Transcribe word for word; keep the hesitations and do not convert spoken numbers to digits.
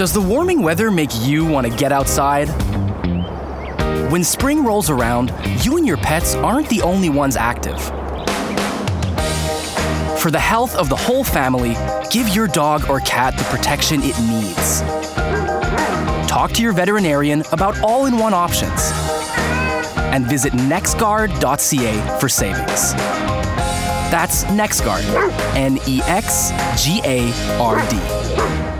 Does the warming weather make you want to get outside? When spring rolls around, you and your pets aren't the only ones active. For the health of the whole family, give your dog or cat the protection it needs. Talk to your veterinarian about all-in-one options. And visit nexgard dot c a for savings. That's NexGard, N E X G A R D.